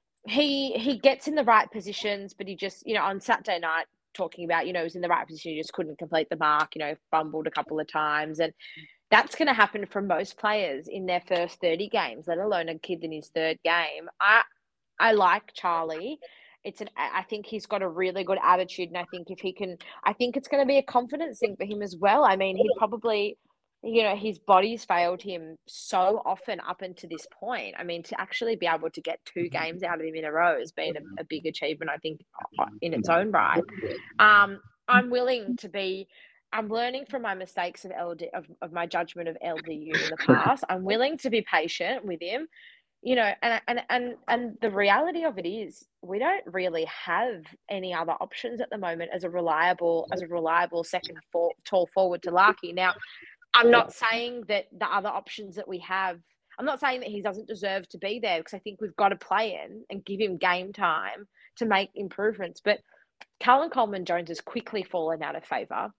He, he gets in the right positions, but he just, you know, on Saturday night, talking about, you know, he was in the right position, he just couldn't complete the mark, you know, fumbled a couple of times. And that's going to happen for most players in their first thirty games, let alone a kid in his third game. I, I like Charlie. It's an, I think he's got a really good attitude. And I think if he can, I think it's going to be a confidence thing for him as well. I mean, he probably, you know, his body's failed him so often up until this point. I mean, to actually be able to get two games out of him in a row has been a, a big achievement, I think, in its own right. Um, I'm willing to be, I'm learning from my mistakes of L D, of, of my judgment of L D U in the past. I'm willing to be patient with him, you know, and, and, and, and the reality of it is we don't really have any other options at the moment as a reliable, as a reliable second for, tall forward to Larkey. Now, I'm not saying that the other options that we have, I'm not saying that he doesn't deserve to be there, because I think we've got to play in and give him game time to make improvements. But Cullen Coleman-Jones has quickly fallen out of favour.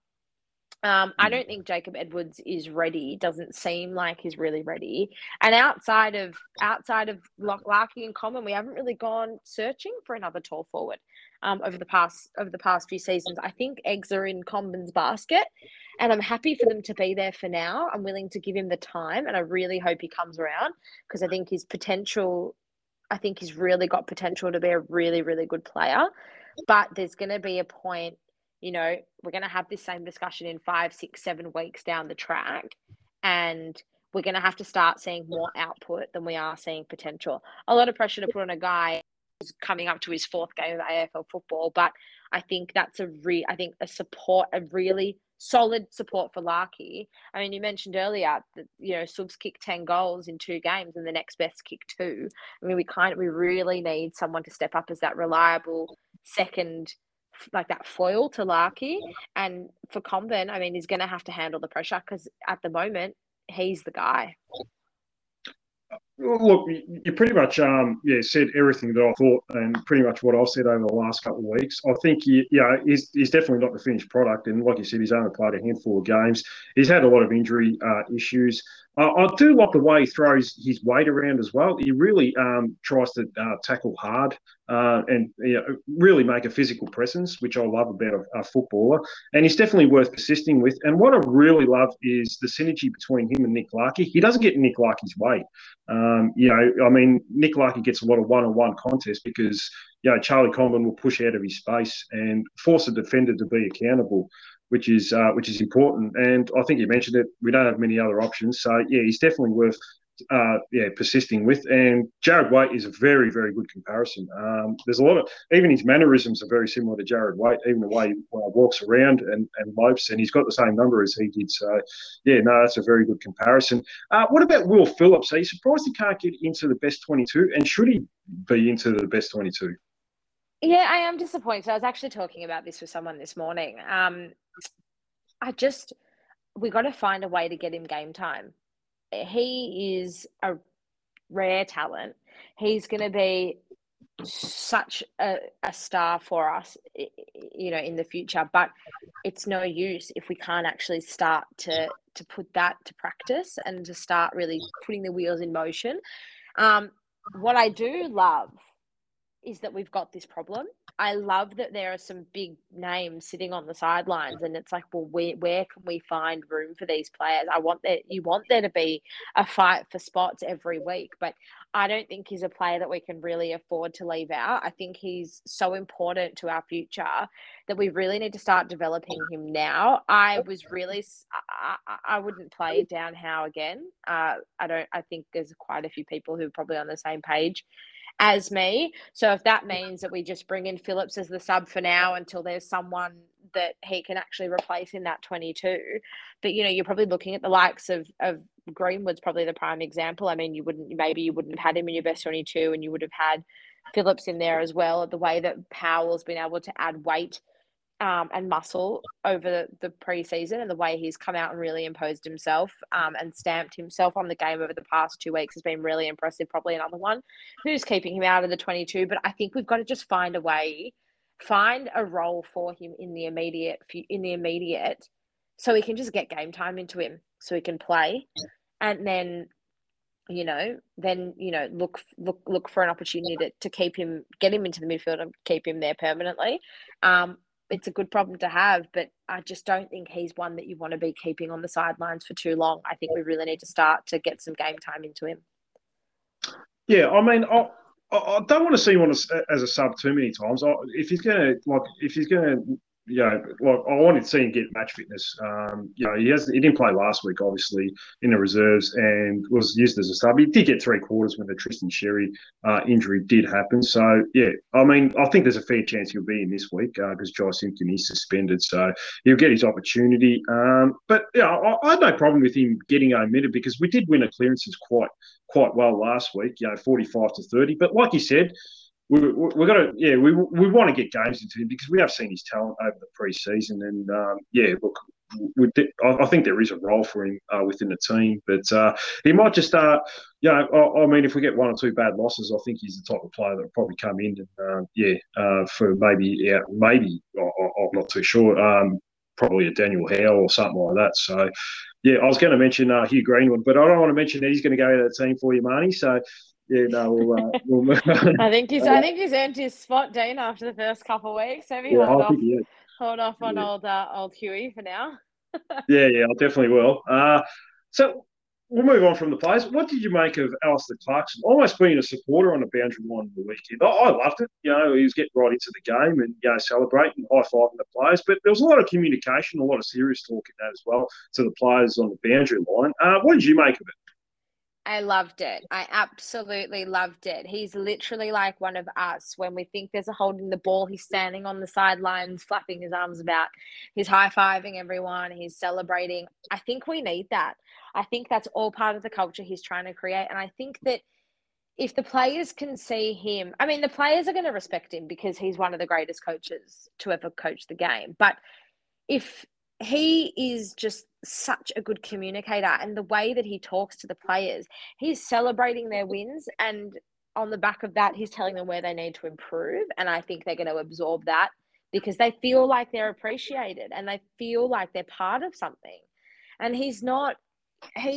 Um, I don't think Jacob Edwards is ready. Doesn't seem like he's really ready. And outside of outside of Larkey and Common, we haven't really gone searching for another tall forward um, over the past over the past few seasons. I think eggs are in Comben's basket, and I'm happy for them to be there for now. I'm willing to give him the time, and I really hope he comes around, because I think his potential, I think he's really got potential to be a really, really good player. But there's going to be a point, you know, we're going to have this same discussion in five, six, seven weeks down the track, and we're going to have to start seeing more output than we are seeing potential. A lot of pressure to put on a guy who's coming up to his fourth game of A F L football, but I think that's a re, I think a support, a really solid support for Larkey. I mean, you mentioned earlier that, you know, Subs kicked ten goals in two games and the next best kicked two. I mean, we kind of, we really need someone to step up as that reliable second, like that foil to Larkey. And for Comben, I mean, he's going to have to handle the pressure, because at the moment, he's the guy. Look, you pretty much um, yeah said everything that I thought, and pretty much what I've said over the last couple of weeks. I think he, yeah, he's, he's definitely not the finished product, and like you said, he's only played a handful of games. He's had a lot of injury uh, issues. I, I do like the way he throws his weight around as well. He really um, tries to uh, tackle hard uh, and you know, really make a physical presence, which I love about a, a footballer. And he's definitely worth persisting with. And what I really love is the synergy between him and Nick Larkey. He doesn't get Nick Larkey's way. Um, you know, I mean, Nick Larkey gets a lot of one-on-one contests because, you know, Charlie Conlon will push out of his space and force a defender to be accountable, which is uh, which is important. And I think you mentioned it. We don't have many other options, so yeah, he's definitely worth uh, yeah persisting with. And Jared Waite is a very very good comparison. Um, there's a lot of even his mannerisms are very similar to Jared Waite, even the way he uh, walks around and and lopes, and he's got the same number as he did. So yeah, no, that's a very good comparison. Uh, what about Will Phillips? Are you surprised he can't get into the best twenty-two? And should he be into the best twenty-two? Yeah, I am disappointed. I was actually talking about this with someone this morning. Um, I just, we got to find a way to get him game time. He is a rare talent. He's going to be such a, a star for us, you know, in the future. But it's no use if we can't actually start to to put that to practice and to start really putting the wheels in motion. Um, what I do love is that we've got this problem. I love that there are some big names sitting on the sidelines, and it's like, well, where where can we find room for these players? I want that you want there to be a fight for spots every week, but I don't think he's a player that we can really afford to leave out. I think he's so important to our future that we really need to start developing him now. I was really, I, I wouldn't play down Howe again. Uh, I don't. I think there's quite a few people who are probably on the same page as me. So if that means that we just bring in Phillips as the sub for now until there's someone that he can actually replace in that twenty-two. But, you know, you're probably looking at the likes of, of Greenwood's probably the prime example. I mean, you wouldn't, maybe you wouldn't have had him in your best twenty-two and you would have had Phillips in there as well. The way that Powell's been able to add weight Um, and muscle over the, the preseason, and the way he's come out and really imposed himself um, and stamped himself on the game over the past two weeks has been really impressive. Probably another one who's keeping him out of the twenty-two. But I think we've got to just find a way, find a role for him in the immediate, in the immediate, so we can just get game time into him, so he can play, and then, you know, then you know, look, look, look for an opportunity to, to keep him, get him into the midfield and keep him there permanently. Um, It's a good problem to have, but I just don't think he's one that you want to be keeping on the sidelines for too long. I think we really need to start to get some game time into him. Yeah, I mean, I, I don't want to see him on a, as a sub too many times. I, if he's going to like, if he's going to, you know, like I wanted to see him get match fitness. Um, you know, he has he didn't play last week, obviously, in the reserves, and was used as a sub. He did get three quarters when the Tristan Sherry uh, injury did happen. So yeah, I mean, I think there's a fair chance he'll be in this week because uh, Joe Simpkin is suspended, so he'll get his opportunity. Um, but yeah, I, I had no problem with him getting omitted because we did win a clearances quite quite well last week. You know, forty-five to thirty. But like you said, we we got to yeah we we want to get games into him because we have seen his talent over the pre-season, and um, yeah look we did, I think there is a role for him uh, within the team, but uh, he might just uh you know I, I mean if we get one or two bad losses, I think he's the type of player that will probably come in and uh, yeah uh, for maybe yeah maybe I, I'm not too sure um, probably a Daniel Howe or something like that. So yeah, I was going to mention uh, Hugh Greenwood, but I don't want to mention that he's going to go to the team for you, Marnie. So yeah, no, we'll, uh, we'll I think he's. I think he's earned his spot, Dean, after the first couple of weeks. Maybe yeah, hold I off, think hold off on yeah. old uh, old Huey for now. yeah, yeah, I definitely will. Uh, so we'll move on from the players. What did you make of Alistair Clarkson? Almost being a supporter on the boundary line on the weekend. I, I loved it. You know, he was getting right into the game and you know celebrating, high fiving the players. But there was a lot of communication, a lot of serious talk in that as well to the players on the boundary line. Uh, what did you make of it? I loved it. I absolutely loved it. He's literally like one of us. When we think there's a holding the ball, he's standing on the sidelines, flapping his arms about. He's high-fiving everyone. He's celebrating. I think we need that. I think that's all part of the culture he's trying to create. And I think that if the players can see him, I mean, the players are going to respect him because he's one of the greatest coaches to ever coach the game. But if he is just such a good communicator, and the way that he talks to the players, he's celebrating their wins, and on the back of that, he's telling them where they need to improve. And I think they're going to absorb that because they feel like they're appreciated and they feel like they're part of something. And he's not, he,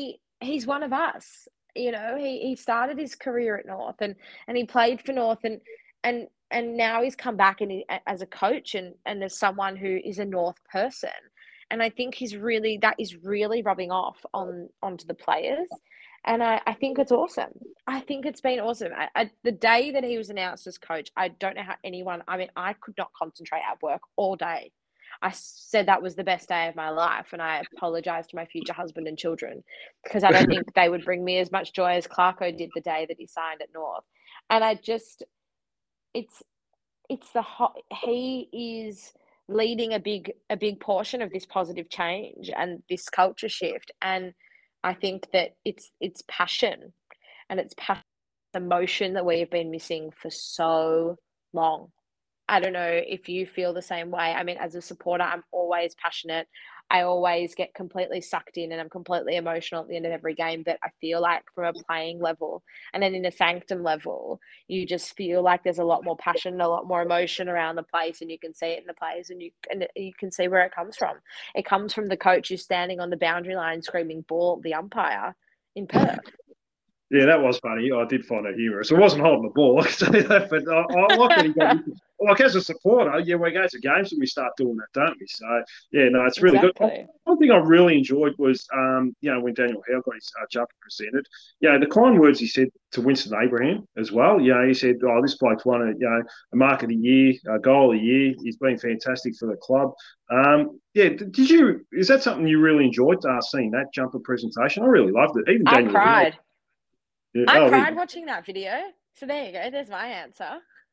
he's one of us. You know, he, he started his career at North and, and he played for North and and and now he's come back and he, as a coach and, and as someone who is a North person. And I think he's really that is really rubbing off on onto the players. And I, I think it's awesome. I think it's been awesome. I, I, the day that he was announced as coach, I don't know how anyone, I mean, I could not concentrate at work all day. I said that was the best day of my life, and I apologized to my future husband and children because I don't think they would bring me as much joy as Clarko did the day that he signed at North. And I just, it's, it's the hot, he is leading a big, a big portion of this positive change and this culture shift. And I think that it's, it's passion and it's passion, emotion that we have been missing for so long. I don't know if you feel the same way. I mean, as a supporter, I'm always passionate. I always get completely sucked in and I'm completely emotional at the end of every game. But I feel like from a playing level and then in a sanctum level, you just feel like there's a lot more passion, a lot more emotion around the place, and you can see it in the players, and you and you can see where it comes from. It comes from the coach who's standing on the boundary line screaming ball at the umpire in Perth. Yeah, that was funny. I did find it humorous. I wasn't holding the ball, I can tell you that, but I, I like that he got. Like as a supporter, yeah, we go to games and we start doing that, don't we? So yeah, no, it's really Exactly. good. One thing I really enjoyed was, um, you know, when Daniel Howe got his uh, jumper presented, you know, the kind words he said to Winston Abraham as well. You know, he said, "Oh, this bloke's won a, you know, a mark of the year, a goal of the year. He's been fantastic for the club." Um, yeah, did you? Is that something you really enjoyed uh, seeing that jumper presentation? I really loved it. Even I Daniel cried. Howe, yeah, I oh, cried he, watching that video. So there you go. There's my answer.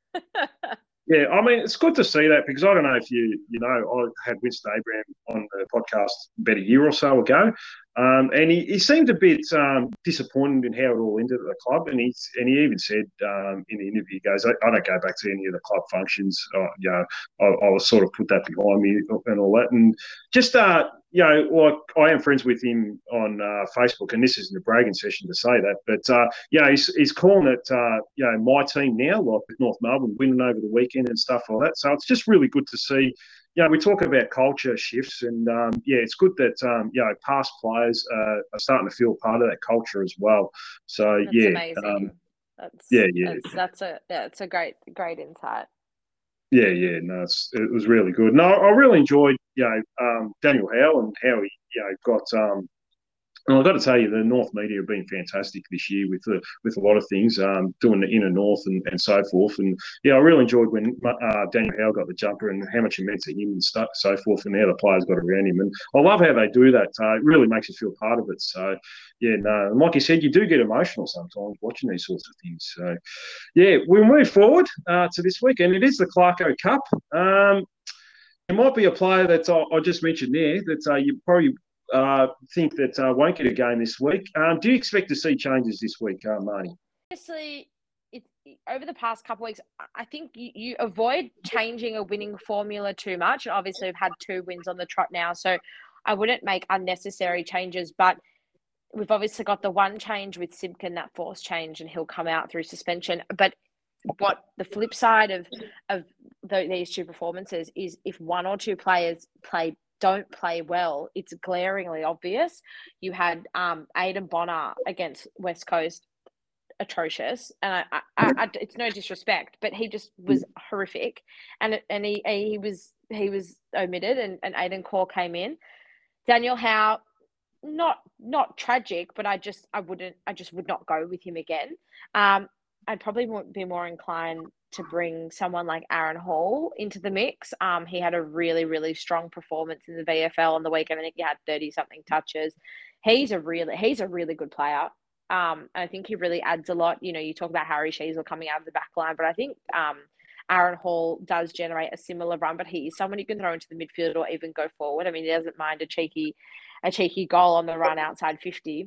Yeah, I mean, it's good to see that because I don't know if you you know, I had Winston Abraham on the podcast about a year or so ago, um, and he, he seemed a bit um, disappointed in how it all ended at the club, and he and he even said um, in the interview, he goes, I, I don't go back to any of the club functions, uh, you know, I, I was sort of put that behind me and all that, and just uh, you know, like I am friends with him on uh, Facebook, and this isn't a bragging session to say that, but uh, you know, he's, he's calling it, uh, you know, my team now, like with North Melbourne winning over the weekend and stuff like that. So it's just really good to see. You know, we talk about culture shifts, and um, yeah, it's good that um, you know, past players uh, are starting to feel part of that culture as well. So That's yeah, amazing. um, that's yeah, yeah. That's, that's a yeah, it's a great great insight. Yeah, yeah, no, it's, it was really good. No, I really enjoyed, you know, um, Daniel Howe and how he, you know, got. Um, and I've got to tell you, the North media have been fantastic this year with the, with a lot of things, um, doing the inner North and, and so forth. And yeah, I really enjoyed when uh, Daniel Howe got the jumper and how much it meant to him and stuff, so forth, and how the players got around him. And I love how they do that. Uh, it really makes you feel part of it. So yeah, no, and like you said, you do get emotional sometimes watching these sorts of things. So yeah, we'll move forward uh, to this week, and it is the Clarko Cup. Um, there might be a player that I, I just mentioned there that uh, you probably uh, think that uh, won't get a game this week. Um, do you expect to see changes this week, uh, Marnie? Obviously, it's over the past couple of weeks. I think you, you avoid changing a winning formula too much. Obviously, we've had two wins on the trot now, so I wouldn't make unnecessary changes. But we've obviously got the one change with Simpkin, that forced change, and he'll come out through suspension. But what the flip side of of the, these two performances is, if one or two players play don't play well, it's glaringly obvious. You had um, Aidan Bonner against West Coast, atrocious, and I, I, I, it's no disrespect, but he just was horrific, and and he he was he was omitted, and, and Aidan Core came in. Daniel Howe, not not tragic, but I just I wouldn't I just would not go with him again. Um, I'd probably be more inclined to bring someone like Aaron Hall into the mix. Um, he had a really, really strong performance in the V F L on the weekend. I think he had thirty something touches. He's a really, he's a really good player. Um, I think he really adds a lot. You know, you talk about Harry Sheezel coming out of the back line, but I think um, Aaron Hall does generate a similar run, but he is someone you can throw into the midfield or even go forward. I mean, he doesn't mind a cheeky, a cheeky goal on the run outside fifty.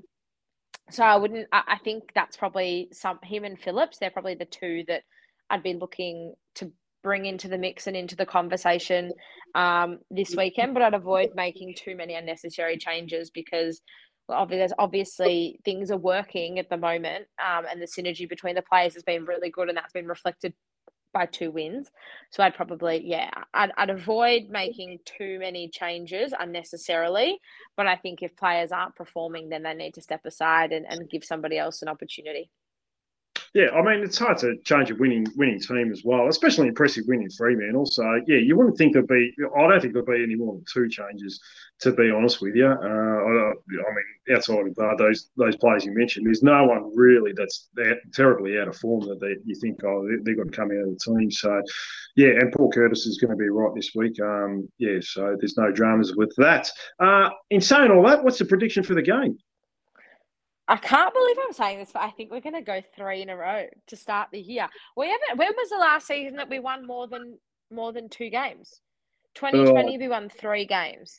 So I wouldn't, I, I think that's probably some, him and Phillips, they're probably the two that I'd be looking to bring into the mix and into the conversation um, this weekend, but I'd avoid making too many unnecessary changes because well, obviously, obviously things are working at the moment um, and the synergy between the players has been really good, and that's been reflected by two wins. So I'd probably, yeah, I'd, I'd avoid making too many changes unnecessarily. But I think if players aren't performing, then they need to step aside and, and give somebody else an opportunity. Yeah, I mean, it's hard to change a winning winning team as well, especially impressive winning three, man. Also, yeah, you wouldn't think there'd be, I don't think there'll be any more than two changes, to be honest with you. Uh, I, I mean, outside of uh, those those players you mentioned, there's no one really that's terribly out of form that they, you think, oh, they, they've got to come out of the team. So, yeah, and Paul Curtis is going to be right this week. Um, yeah, so there's no dramas with that. Uh, in saying all that, what's the prediction for the game? I can't believe I'm saying this, but I think we're going to go three in a row to start the year. We haven't. When was the last season that we won more than more than two games? twenty twenty, uh, we won three games.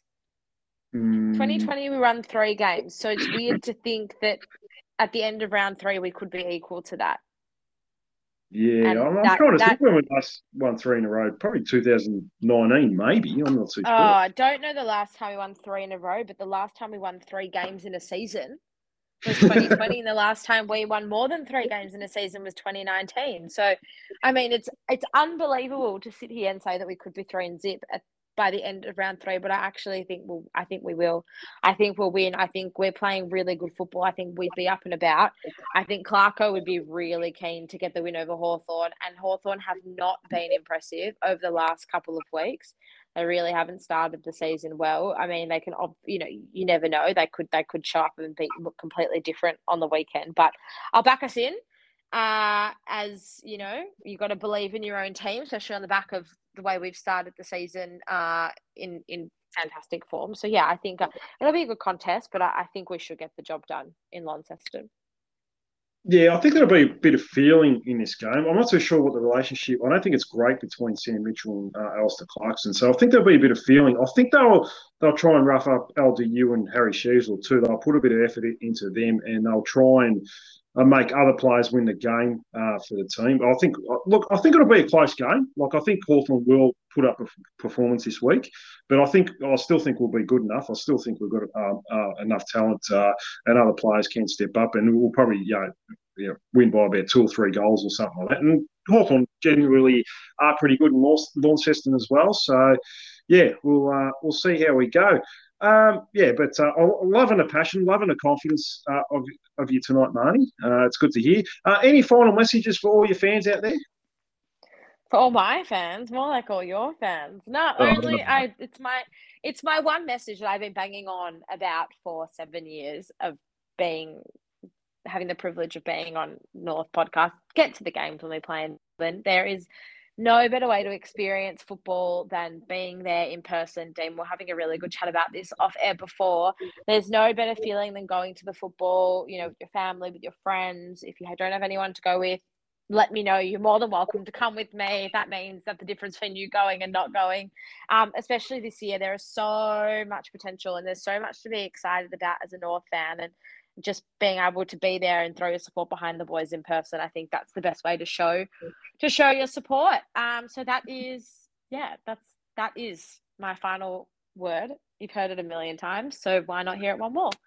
Mm, twenty twenty, we won three games. So it's weird to think that at the end of round three, we could be equal to that. Yeah, and I'm, I'm that, trying to that, think when we last won three in a row. Probably two thousand nineteen, maybe. I'm not too sure. Oh, I don't know the last time we won three in a row, but the last time we won three games in a season was twenty twenty, and the last time we won more than three games in a season was twenty nineteen. So, I mean, it's it's unbelievable to sit here and say that we could be three and zip at, by the end of round three, but I actually think we'll. I think we will. I think we'll win. I think we're playing really good football. I think we'd be up and about. I think Clarko would be really keen to get the win over Hawthorn, and Hawthorn have not been impressive over the last couple of weeks. They really haven't started the season well. I mean, they can, you know, you never know. They could, they could show up and be look completely different on the weekend. But I'll back us in. Uh, as you know, you got to believe in your own team, especially on the back of the way we've started the season uh, in in fantastic form. So yeah, I think uh, it'll be a good contest, but I, I think we should get the job done in Launceston. Yeah, I think there'll be a bit of feeling in this game. I'm not so sure what the relationship. I don't think it's great between Sam Mitchell and uh, Alistair Clarkson. So I think there'll be a bit of feeling. I think they'll they'll try and rough up L D U and Harry Sheasel too. They'll put a bit of effort into them, and they'll try and uh, make other players win the game uh, for the team. I think. Look, I think it'll be a close game. Like I think Hawthorn will put up a performance this week, but I think I still think we'll be good enough. I still think we've got uh, uh, enough talent, uh, and other players can step up, and we'll probably you know. You know, win by about two or three goals or something like that. And Hawthorn generally are pretty good in Launceston as well. So, yeah, we'll uh, we'll see how we go. Um, yeah, but uh, loving the passion, loving the confidence uh, of of you tonight, Marnie. Uh, it's good to hear. Uh, any final messages for all your fans out there? For all my fans, more like all your fans. No, oh, only I. It's my it's my one message that I've been banging on about for seven years of being. having the privilege of being on North Podcast. Get to the games when we play in Melbourne. There is no better way to experience football than being there in person. Dean, we're having a really good chat about this off air before. There's no better feeling than going to the football, you know, with your family, with your friends. If you don't have anyone to go with, let me know. You're more than welcome to come with me. If that means that the difference between you going and not going, um, especially this year, there is so much potential and there's so much to be excited about as a North fan. And just being able to be there and throw your support behind the boys in person, I think that's the best way to show to show your support. Um, so that is, yeah, that's that is my final word. You've heard it a million times, so why not hear it one more?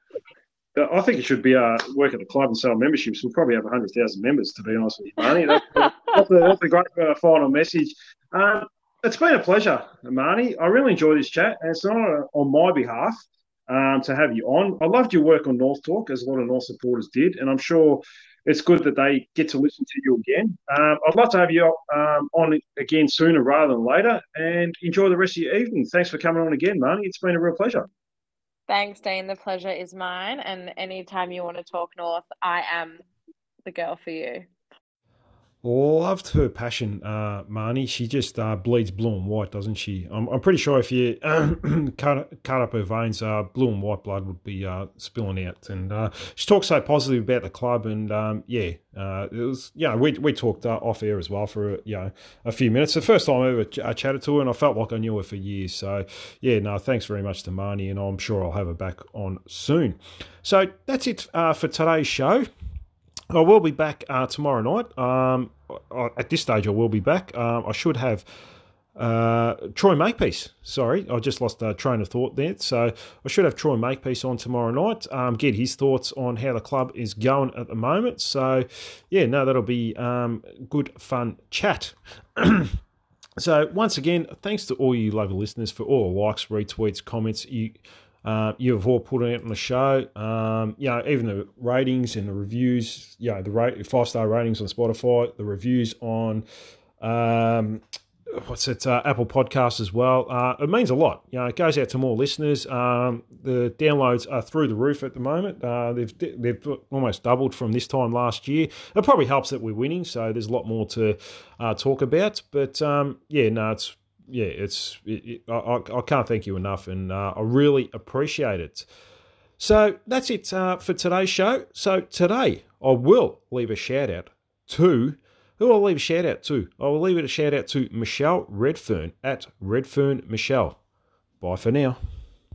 I think it should be uh, work at the club and sell memberships. We'll probably have one hundred thousand members, to be honest with you, Marnie. That's, that's, a, that's a great uh, final message. Um, it's been a pleasure, Marnie. I really enjoyed this chat, and it's not on my behalf. Um, to have you on. I loved your work on North Talk, as a lot of North supporters did, and I'm sure it's good that they get to listen to you again. Um, I'd love to have you um, on again sooner rather than later, and enjoy the rest of your evening. Thanks for coming on again, Marnie. It's been a real pleasure. Thanks, Dean. The pleasure is mine, and anytime you want to talk North, I am the girl for you. Loved her passion, uh, Marnie. She just uh, bleeds blue and white, doesn't she? I'm, I'm pretty sure if you cut, cut up her veins, uh, blue and white blood would be uh, spilling out. And uh, she talks so positive about the club. And um, yeah, uh, it was. You know, we we talked uh, off air as well for you know a few minutes. The first time I ever ch- I chatted to her, and I felt like I knew her for years. So yeah, no, thanks very much to Marnie, and I'm sure I'll have her back on soon. So that's it uh, for today's show. I will be back uh, tomorrow night. Um, at this stage, I will be back. Um, I should have Uh, Troy Makepeace, sorry, I just lost a train of thought there. So I should have Troy Makepeace on tomorrow night, um, get his thoughts on how the club is going at the moment. So, yeah, no, that'll be um, good, fun chat. So, once again, thanks to all you lovely listeners for all the likes, retweets, comments you uh, you have all put out on the show. Um, you know, even the ratings and the reviews, you know, the rate, five-star ratings on Spotify, the reviews on... Um, What's it? Uh, Apple Podcasts as well. Uh, it means a lot. You know, it goes out to more listeners. Um, the downloads are through the roof at the moment. Uh, they've they've almost doubled from this time last year. It probably helps that we're winning, so there's a lot more to uh, talk about. But um, yeah, no, it's yeah, it's it, it, I, I can't thank you enough, and uh, I really appreciate it. So that's it uh, for today's show. So today I will leave a shout out to. Who I'll leave a shout out to? I will leave it a shout out to Michelle Redfern at Redfern Michelle. Bye for now.